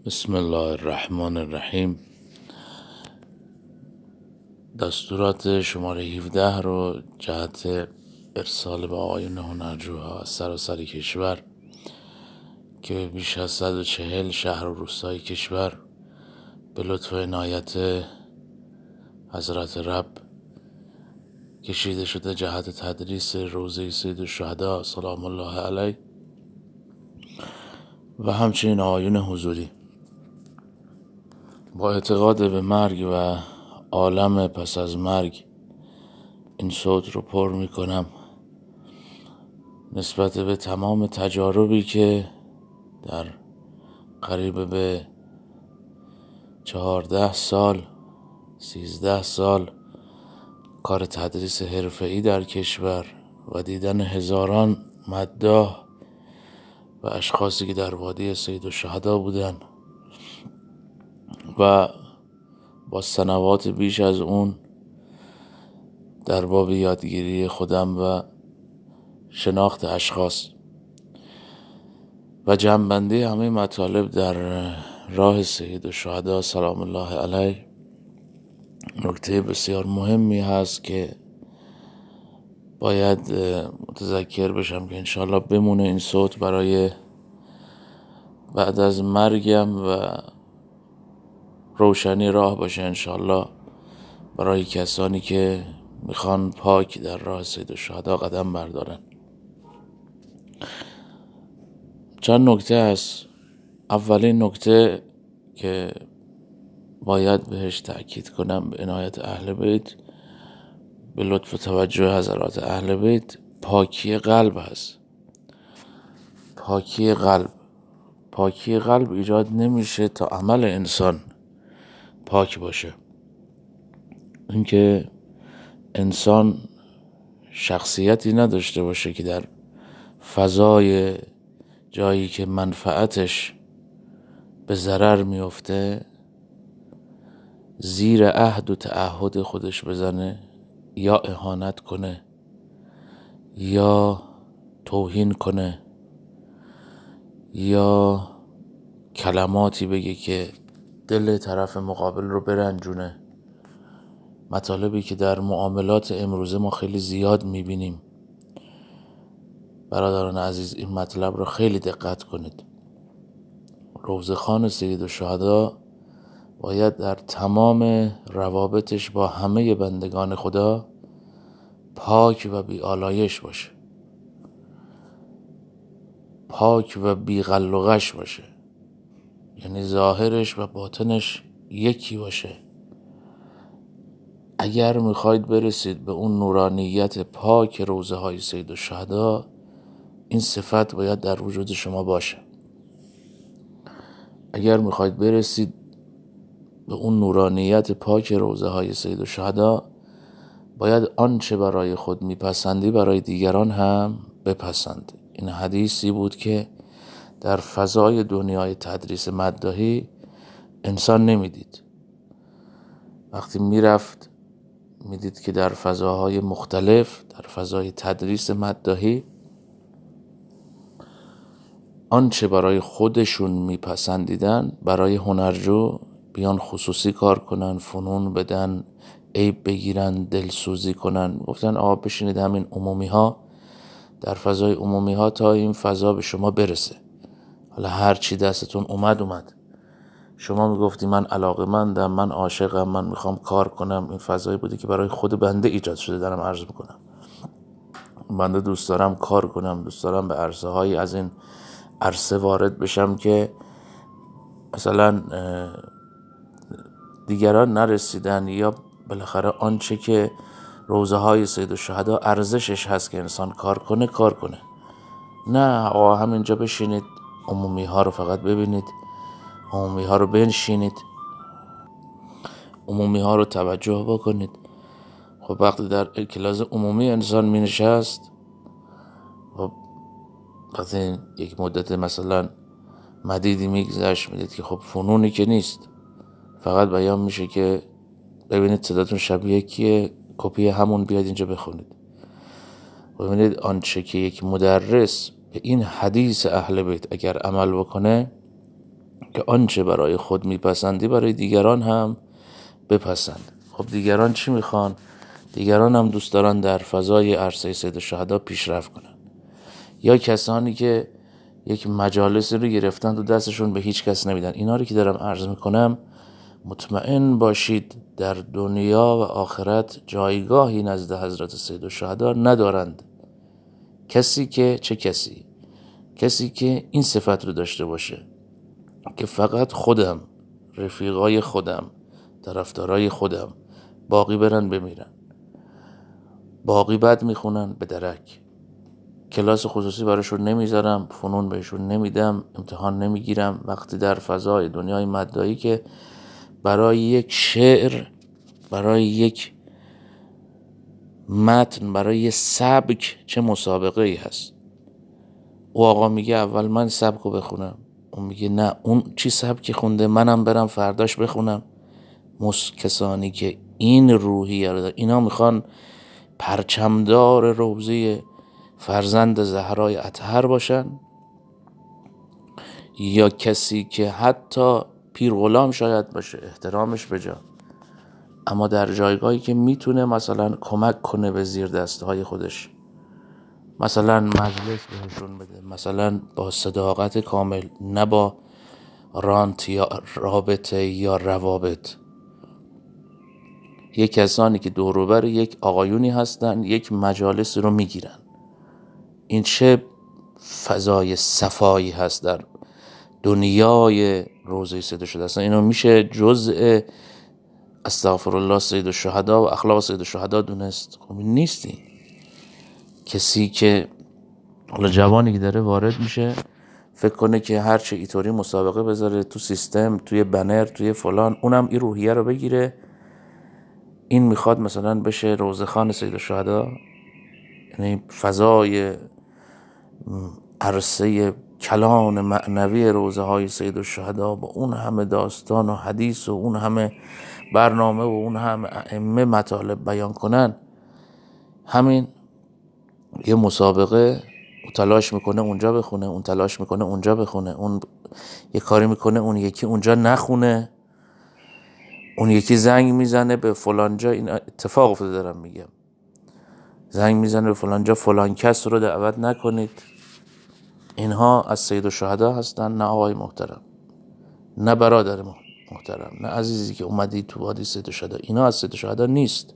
بسم الله الرحمن الرحیم. دستورات شماره 17 رو جهت ارسال به آقایون هنرجوها از سراسر کشور که بیش از 140 شهر و روستای کشور به لطف و عنایت حضرت رب کشیده شده جهت تدریس روضه سید الشهدا سلام الله علیه و همچنین آقایون حضوری. با اعتقاد به مرگ و عالم پس از مرگ این صوت رو پر می کنم نسبت به تمام تجاربی که در قریب به 14 سال 13 سال کار تدریس حرفه‌ای در کشور و دیدن هزاران مداح و اشخاصی که در وادی سید الشهدا بودن و با سنوات بیش از اون در باب یادگیری خودم و شناخت اشخاص و جمع‌بندی همه مطالب در راه سید الشهدا سلام الله علیه، نکته بسیار مهمی هست که باید متذکر بشم که انشالله بمونه این صوت برای بعد از مرگم و روشنی راه باشه انشالله برای کسانی که میخوان پاک در راه سید الشهدا قدم بردارن. چند نکته هست. اولین نکته که باید بهش تأکید کنم به عنایت اهل بیت، به لطف توجه حضرات اهل بیت، پاکی قلب هست. پاکی قلب ایجاد نمیشه تا عمل انسان پاک باشه. اینکه انسان شخصیتی نداشته باشه که در فضای جایی که منفعتش به ضرر میفته زیر عهد و تعهد خودش بزنه یا اهانت کنه یا توهین کنه یا کلماتی بگه که دل طرف مقابل رو برنجونه. مطالبی که در معاملات امروزه ما خیلی زیاد میبینیم. برادران عزیز این مطلب رو خیلی دقت کنید. روضه‌خوان سید الشهدا باید در تمام روابطش با همه بندگان خدا پاک و بی آلایش باشه، پاک و بی غل و غش باشه، یعنی ظاهرش و باطنش یکی باشه. اگر میخواید برسید به اون نورانیت پاک روضه های سید الشهدا، این صفت باید در وجود شما باشه. اگر میخواید برسید به اون نورانیت پاک روضه های سید الشهدا، باید آنچه برای خود میپسندی برای دیگران هم بپسند. این حدیثی بود که در فضای دنیای تدریس مداحی انسان نمیدید. وقتی میرفت میدید که در فضاهای مختلف، در فضای تدریس مداحی، آنچه برای خودشون میپسندیدن برای هنرجو بیان خصوصی کار کنن، فنون بدن، عیب بگیرن، دلسوزی کنن. گفتن آقا بشینید همین عمومی ها، در فضای عمومی ها تا این فضا به شما برسه. حالا هر چی دستتون اومد. شما میگفتی من علاقه‌مندم، من عاشقم، من میخوام کار کنم. این فضایی بودی که برای خود بنده ایجاد شده. دارم عرض میکنم بنده دوست دارم کار کنم، دوست دارم به عرصه هایی از این عرصه وارد بشم که مثلا دیگران نرسیدن، یا بالاخره آنچه که روضه های سید الشهدا ارزشش هست که انسان کار کنه. نه آقا همینجا بشینید، عمومی ها رو فقط ببینید، عمومی ها رو بنشینید، عمومی ها رو توجه بکنید. خب وقتی در کلاس عمومی انسان می نشست، خب وقتی یک مدت مثلا مدیدی میگذشت میدید که خب فنونی که نیست، فقط بیان میشه که ببینید صداتون شبیه کیه، کپی همون بیاد اینجا بخونید. ببینید آنچه که یک مدرس به این حدیث اهل بیت اگر عمل بکنه، که آنچه برای خود میپسندی برای دیگران هم بپسند. خب دیگران چی میخوان؟ دیگران هم دوست دارن در فضای عرصه سید الشهدا پیشرفت کنن، یا کسانی که یک مجالسی رو گرفتن تو دستشون به هیچ کس نمیدن. اینا رو که دارم عرض میکنم مطمئن باشید در دنیا و آخرت جایگاهی نزد حضرت سید الشهدا ندارند. کسی که این صفت رو داشته باشه که فقط خودم، رفیقای خودم، طرفدارای خودم، باقی برن بمیرن، باقی بد میخونن به درک، کلاس خصوصی براشون نمیذارم، فنون بهشون نمیدم، امتحان نمیگیرم، وقتی در فضای دنیای مدایی که برای یک شعر، برای یک متن، برای یک سبک چه مسابقه ای هست. او آقا میگه اول من سبک رو بخونم، اون میگه نه اون چی سبکی خونده منم برم فرداش بخونم. کسانی که این روحیه رو دارن، اینا میخوان پرچمدار روضه فرزند زهرای اطهر باشن، یا کسی که حتی پیر غلام شاید باشه، احترامش بجا، اما در جایگاهی که میتونه مثلا کمک کنه به زیر دستهای خودش، مثلا مجلس بهشون بده، مثلا با صداقت کامل، نه با رانت یا رابطه یا روابط. یک کسانی که دوروبر یک آقایونی هستن یک مجالس رو میگیرن، این چه فضای صفایی هست در دنیای روضه سید الشهدا. اصلا اینو میشه جزء استغفرالله سید الشهدا و اخلاق سید الشهدا دونست؟ خب نیستی. کسی که حالا جوانی که داره وارد میشه فکر کنه که هرچه اینطوری مسابقه بذاره تو سیستم، توی بنر، توی فلان، اونم این روحیه رو بگیره، این میخواد مثلا بشه روضه خان سید الشهدا. یعنی فضای عرصه کلان معنوی روضه های سید الشهدا با اون همه داستان و حدیث و اون همه برنامه و اون همه ائمه مطالب بیان کنن، همین یه مسابقه، تلاش میکنه اونجا بخونه، اون تلاش میکنه اونجا بخونه، اون یه کاری میکنه اون یکی اونجا نخونه، اون یکی زنگ میزنه به فلانجا، این اتفاق افتاده دارم میگم، زنگ میزنه به فلانجا فلان کس رو دعوت نکنید. اینها از سید الشهدا هستن؟ نه آقای محترم، نه برادر محترم، نه عزیزی که اومدی تو وادی سید الشهدا، اینا از سید الشهدا نیست.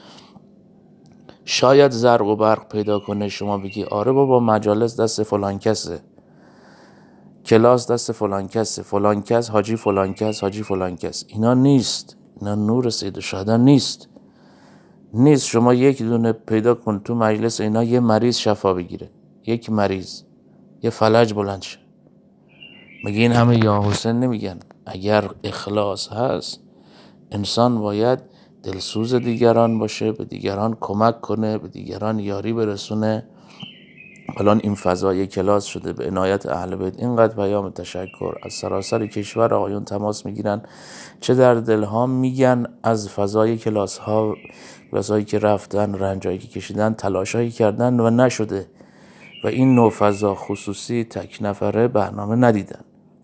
شاید زرق و برق پیدا کنه، شما بگی آره بابا مجالس دست فلان کسه، کلاس دست فلان کسه، فلان کس حاجی فلان کس، حاجی فلان کس. اینا نیست، اینا نور سید الشهدا نیست. شما یک دونه پیدا کن تو مجلس اینا یه مریض شفا بگیره، یک مریض یه فلج بلند شه. مگه این همه یا حسین نمیگن؟ اگر اخلاص هست انسان باید دلسوز دیگران باشه، به دیگران کمک کنه، به دیگران یاری برسونه. الان این فضای کلاس شده به عنایت اهل بیت. اینقدر پیام تشکر از سراسر کشور آقایون تماس میگیرن، چه در دلها میگن از فضای کلاس ها، کلاسایی که رفتن، رنجایی که کشیدن، تلاشایی کردن و نشده، و این نوع فضا خصوصی تک نفره برنامه ندیدن.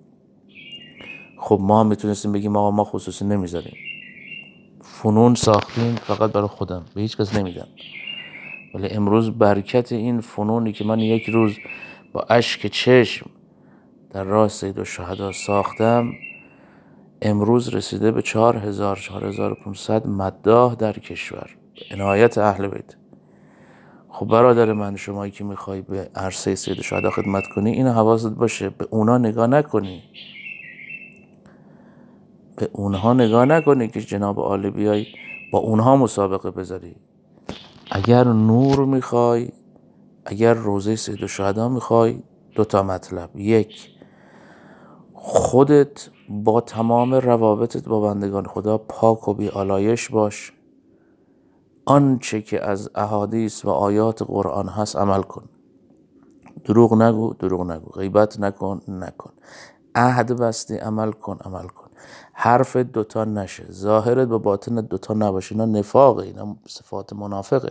خب ما هم میتونستیم بگیم آقا ما خصوصی نمیذاریم، فنون ساختیم فقط برای خودم، به هیچ کس نمیدم. ولی امروز برکت این فنونی که من یک روز با اشک چشم در راه سید الشهدا ساختم، امروز رسیده به 4500 مداح در کشور، عنایت اهل بیت. خب برادر من، شمایی که میخوای به عرصه سید الشهدا خدمت کنی، اینو حواست باشه، به اونا نگاه نکنی، به اونها نگاه نکنی که جناب عالی بیای با اونها مسابقه بذاری. اگر نور میخوای، اگر روضه سید الشهدا میخوای، دوتا مطلب: یک، خودت با تمام روابطت با بندگان خدا پاک و بی آلایش باش، آنچه که از احادیث و آیات قرآن هست عمل کن، دروغ نگو، غیبت نکن، عهد بستی، عمل کن. حرف دوتا نشه، ظاهرت با باطنت دوتا نباشه، اینا نفاقه، اینا صفات منافقه.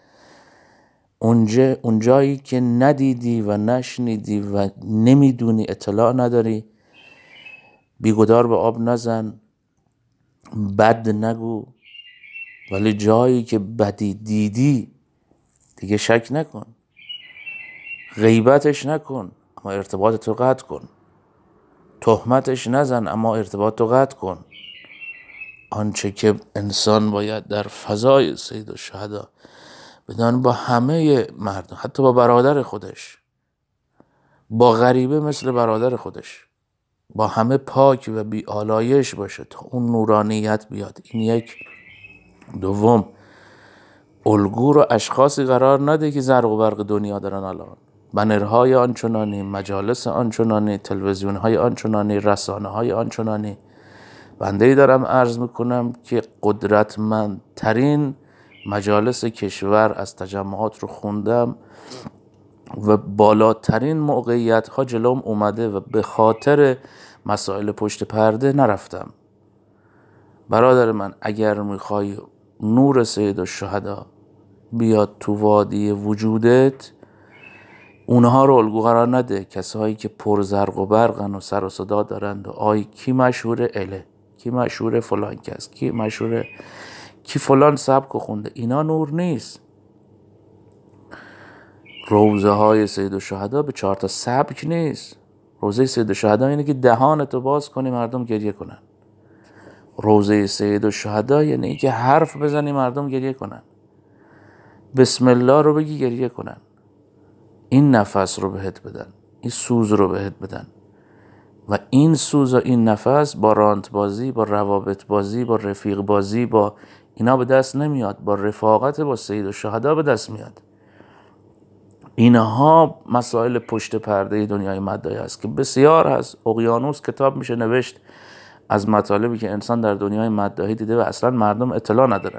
اونجایی که ندیدی و نشنیدی و نمیدونی، اطلاع نداری، بیگدار به آب نزن، بد نگو، ولی جایی که بدی دیدی دیگه شک نکن، غیبتش نکن اما ارتباط تو قطع کن، تهمتش نزن اما ارتباط تو قطع کن. آنچه که انسان باید در فضای سید الشهدا بدان با همه مردم، حتی با برادر خودش، با غریبه مثل برادر خودش، با همه پاک و بی آلایش باشه تا اون نورانیت بیاد. این یک. دوم، الگو رو اشخاصی قرار نده که زرق و برق دنیا دارن الان، بنرهای آنچنانی، مجالس آنچنانی، تلویزیونهای آنچنانی، رسانه‌های آنچنانی. بنده‌ای دارم عرض میکنم که قدرتمندترین مجالس کشور از تجمعات رو خوندم و بالاترین موقعیت ها جلوم اومده و به خاطر مسائل پشت پرده نرفتم. برادر من، اگر میخوای نور سید الشهدا بیاد تو وادی وجودت، اونها رو الگو قرار نده. کسایی که پر زرق و برقن و سر و صدا دارند و آی کی مشهوره اله، کی مشهوره فلان کس، کی مشهوره، کی فلان سبک خونده، اینا نور نیست. روزه های سید الشهدا به 4 تا سبک نیست. روزه سید الشهدا اینه که دهانتو باز کنی مردم گریه کنن. روزه سید الشهدا یعنی که حرف بزنی مردم گریه کنن، بسم الله رو بگی گریه کنن، این نفس رو بهت بدن، این سوز رو بهت بدن. و این سوز و این نفس با رانت بازی، با روابط بازی، با رفیق بازی، با اینا به دست نمیاد، با رفاقت با سید الشهدا به دست میاد. اینها مسائل پشت پرده دنیای مدعی است که بسیار هست. اقیانوس کتاب میشه نوشت از مطالبی که انسان در دنیای مدعی دیده و اصلا مردم اطلاع ندارن.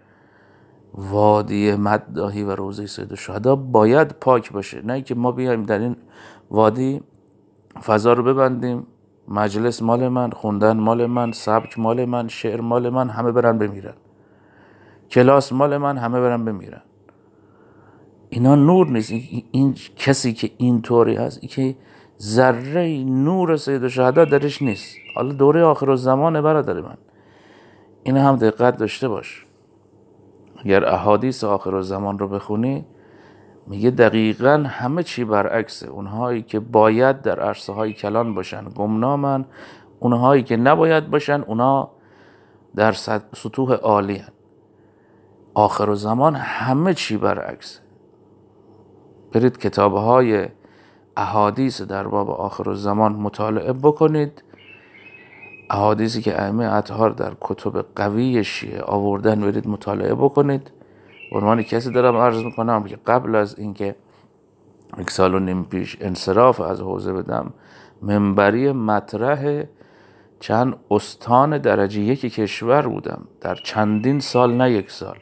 وادی مدعی و روزه سید الشهدا باید پاک باشه، نه که ما بیایم در این وادی فضا رو ببندیم، مجلس مال من، خوندن مال من، سبک مال من، شعر مال من، همه برن بمیرن، کلاس مال من، همه برن بمیرن. اینا نور نیست. این کسی که اینطوری هست، این که ذره نور سید الشهدا درش نیست. حالا دوره آخرالزمانه برادر من، این هم دقت داشته باش. اگر احادیث آخرالزمان رو بخونی، میگه دقیقاً همه چی برعکسه. اونهایی که باید در عرصه های کلان باشن گمنامن، اونهایی که نباید باشن اونا در سطوح عالی هن. آخرالزمان همه چی برعکسه. برید کتابهای احادیث در باب آخرالزمان مطالعه بکنید. احادیثی که ائمه اطهار در کتب قوی شیعه آوردن برید مطالعه بکنید. عنوان کسی دارم عرض میکنم که قبل از اینکه 1.5 سال پیش انصراف از حوزه بدم، منبری مطرح چند استان درجه 1 کشور بودم در چندین سال، نه 1 سال.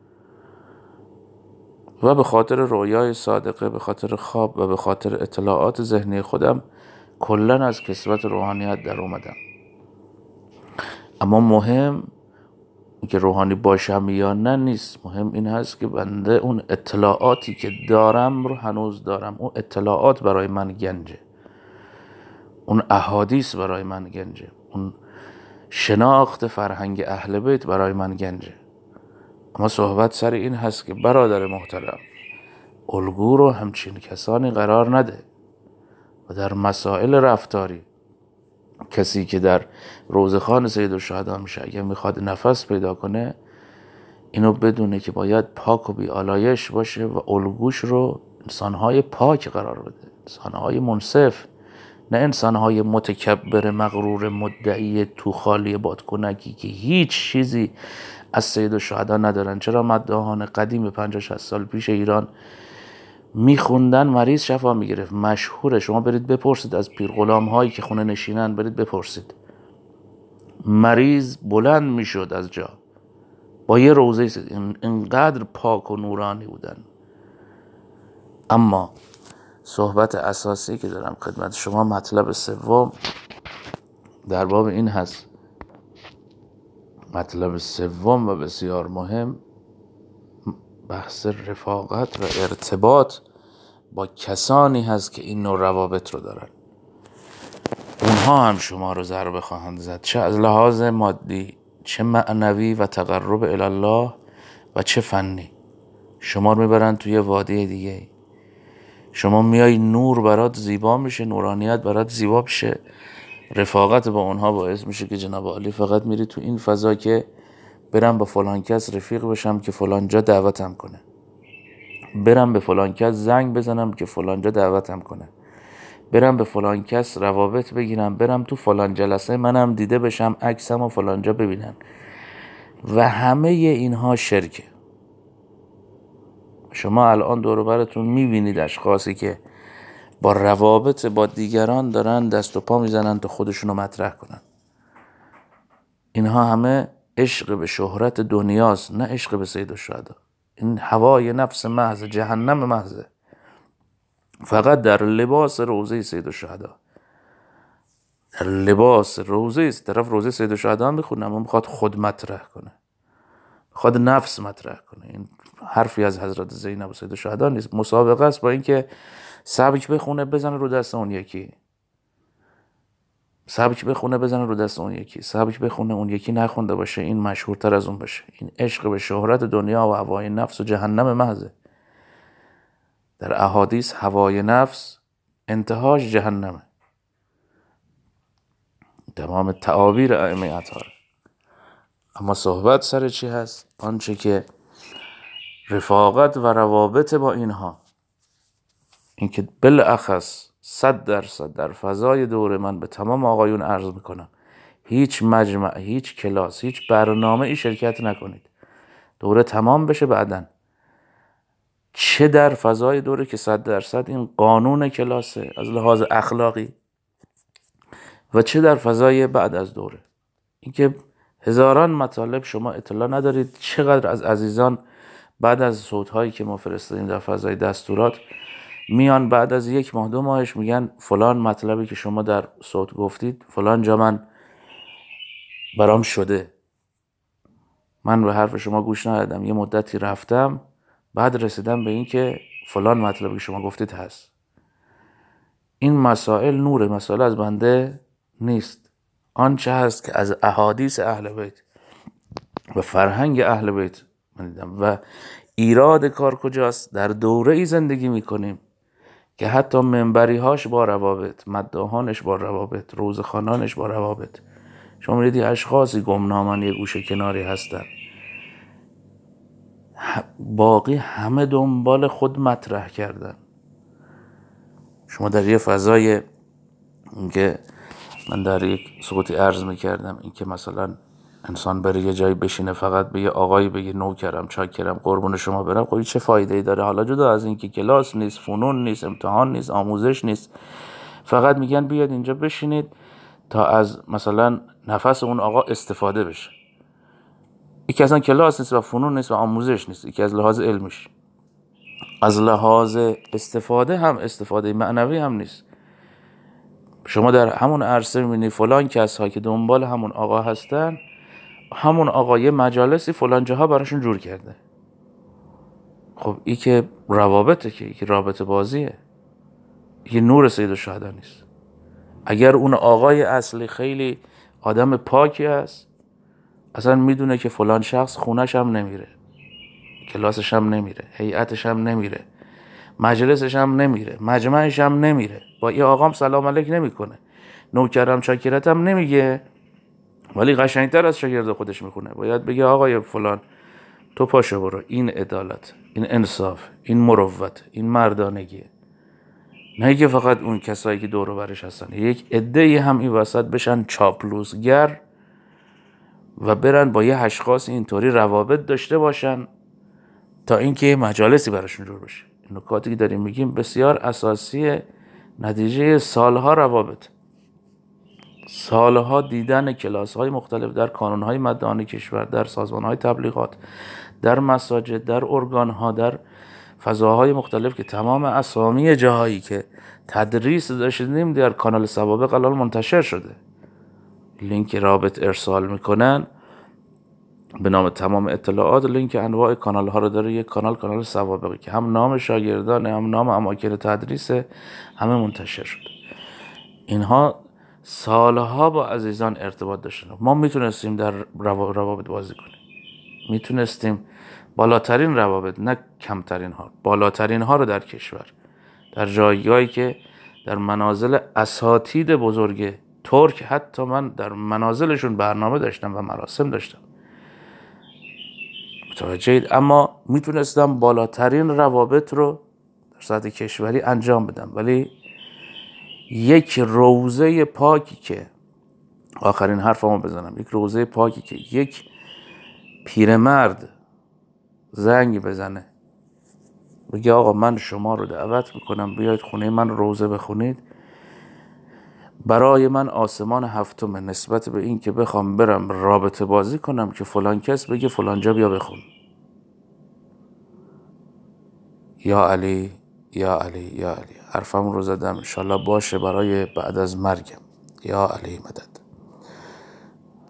و به خاطر رویای صادقه، به خاطر خواب و به خاطر اطلاعات ذهنی خودم کلن از کسوت روحانیت در اومدم. اما مهم که روحانی باشم یا نه نیست، مهم این هست که بنده اون اطلاعاتی که دارم رو هنوز دارم. اون اطلاعات برای من گنجه، اون احادیث برای من گنجه، اون شناخت فرهنگ اهل بیت برای من گنجه. اما صحبت سر این هست که برادر محترم، الگو رو همچین کسانی قرار نده. و در مسائل رفتاری کسی که در روزخان سید الشهدا میشه، اگه میخواد نفس پیدا کنه، اینو بدونه که باید پاک و بی آلایش باشه و الگوش رو انسانهای پاک قرار بده، انسانهای منصف، نه انسانهای متکبر مغرور مدعی تو خالی بادکنکی که هیچ چیزی از سید الشهدا ندارن. چرا مداحان قدیم 50-60 سال پیش ایران میخوندن، مریض شفا میگرفت، مشهوره. شما برید بپرسید از پیر غلام هایی که خونه نشینن، برید بپرسید، مریض بلند میشد از جا با یه روزه سید. اینقدر پاک و نورانی بودن. اما صحبت اساسی که دارم خدمت شما، مطلب سوم در باب این هست. مطلب سوم و بسیار مهم، بحث رفاقت و ارتباط با کسانی هست که این نوع روابط رو دارن. اون اینها هم شما رو ضربه خواهند زد، چه از لحاظ مادی، چه معنوی و تقرب الله و چه فنی. شما رو میبرن توی وادی دیگه. شما میای نور برات زیبا میشه، نورانیت برات زیبا بشه، رفاقت با اونها باعث میشه که جناب عالی فقط میری تو این فضا که برم با فلان کس رفیق بشم که فلان جا دعوتم کنه، برم به فلان کس زنگ بزنم که فلان جا دعوتم کنه، برم به فلان کس روابط بگیرم، برم تو فلان جلسه منم دیده بشم، عکسم و فلان جا ببینن. و همه اینها شرکه. شما الان دور و براتون میبینید اشخاصی که با روابط با دیگران دارن دست و پا میزنن تا خودشونو مطرح کنن. اینها همه عشق به شهرت دنیاست، نه عشق به سید الشهدا. این هوای نفس محض، جهنم محضه، فقط در لباس روضه سید الشهدا. در لباس روضه، طرف روضه سید الشهدا هم بخونه اما میخواد خود مطرح کنه، خود نفس مطرح کنه. این حرفی از حضرت زینب و سید الشهدا نیست. مسابقه است با اینکه سبک بخونه بزنه رو دست اون یکی، سبک بخونه بزنه رو دست اون یکی، سبک بخونه اون یکی نخونده باشه این مشهورتر از اون باشه. این عشق به شهرت دنیا و هوای نفس و جهنم محضه. در احادیث هوای نفس انتهاش جهنمه. تمام تعابیر ائمه اطهار. اما صحبت سر چی هست؟ آنچه که رفاقت و روابط با اینها، اینکه بالاخص 100% در فضای دوره من به تمام آقایون عرض میکنم هیچ مجمع، هیچ کلاس، هیچ برنامه ای شرکت نکنید. دوره تمام بشه بعدن، چه در فضای دوره که 100% این قانون کلاسه از لحاظ اخلاقی، و چه در فضای بعد از دوره. اینکه هزاران مطالب شما اطلاع ندارید چقدر از عزیزان بعد از صوت‌هایی که ما فرستادیم در فضای دستورات میان بعد از 1 ماه 2 ماهش میگن فلان مطلبی که شما در صوت گفتید فلان جا من برام شده، من به حرف شما گوش ندادم، یه مدتی رفتم بعد رسیدم به این که فلان مطلبی که شما گفتید هست. این مسائل نور، مسائل از بنده نیست. آنچه هست که از احادیث اهل بیت و فرهنگ اهل بیت من دیدم. و ایراد کار کجاست؟ در دوره ای زندگی میکنیم که حتی منبری هاش با روابط، مداحانش با روابط، روزخوانانش با روابط. شما میدید اشخاصی گمنامن یه گوشه کناری هستن، باقی همه دنبال خود مطرح کردن. شما در یه فضای که من در یک صوتی عرض میکردم، این که مثلا انسان بره یه جایی بشینه فقط به یه آقایی بگه نوکرم چاکرم قربون شما برم، خب چه فایده ای داره؟ حالا جدا از این که کلاس نیست، فنون نیست، امتحان نیست، آموزش نیست، فقط میگن بیاد اینجا بشینید تا از مثلا نفس اون آقا استفاده بشه. یکی اصلا کلاس نیست و فنون نیست و آموزش نیست، یکی از لحاظ علمیش. از لحاظ استفاده هم استفاده معنوی هم نیست. شما در همون عرصه میبینی فلان کس ها که دنبال همون آقا هستن، همون آقا یه مجالسی فلان جاها براشون جور کرده. خب این که روابطه، که این که رابطه بازیه، یه نور سید الشهدا نیست. اگر اون آقای اصلی خیلی آدم پاکی است، اصلا میدونه که فلان شخص خونش هم نمیره، کلاسش هم نمیره، هیئتش هم نمیره، مجلسش هم نمیره، مجمعش هم نمیره، با یه آقام سلام علیک نمیکنه، نوکرم چاکرتم نمیگه، ولی قشنگتر از شاگرد خودش میخونه. باید بگه آقای فلان تو پاشو برو. این عدالت، این انصاف، این مروت، این مردانگیه. نه که فقط اون کسایی که دور و برش هستن یک عده‌ای هم این وسط بشن چاپلوسگر و برن با یه اشخاص اینطوری روابط داشته باشن تا اینکه مجالسی براشون جور بشه. این نکاتی که داریم میگیم بسیار اساسیه، نتیجه سالها روابط، سالها دیدن کلاس‌های مختلف در کانون‌های مدنی کشور، در سازمان‌های تبلیغات، در مساجد، در ارگان‌ها، در فضاهای مختلف که تمام اسامی جاهایی که تدریس داشتیم در کانال سوابق الان منتشر شده. لینک رابط ارسال میکنن به نام تمام اطلاعات، لینک انواع کانال ها رو داره. یک کانال سوابقی که هم نام شاگردان هم نام اماکن تدریس همه منتشر شده. اینها سالها با عزیزان ارتباط داشتم. ما میتونستیم در روابط بازی کنیم، میتونستیم بالاترین روابط، نه کمترین ها، بالاترین ها رو در کشور، در جایگاهی که در منازل اساتید بزرگ ترک، حتی من در منازلشون برنامه داشتم و مراسم داشتم، متوجهید؟ اما میتونستم بالاترین روابط رو در سطح کشوری انجام بدم. ولی یک روضه پاکی که، آخرین حرفمو بزنم، یک روضه پاکی که یک پیرمرد زنگ بزنه بگه آقا من شما رو دعوت میکنم بیاید خونه من روضه بخونید، برای من آسمان هفتمه نسبت به این که بخوام برم رابطه بازی کنم که فلان کس بگه فلان جا بیا بخون. یا علی یا علی یا علی، حرفم رو زدم، انشالله باشه برای بعد از مرگم. یا علی مدد.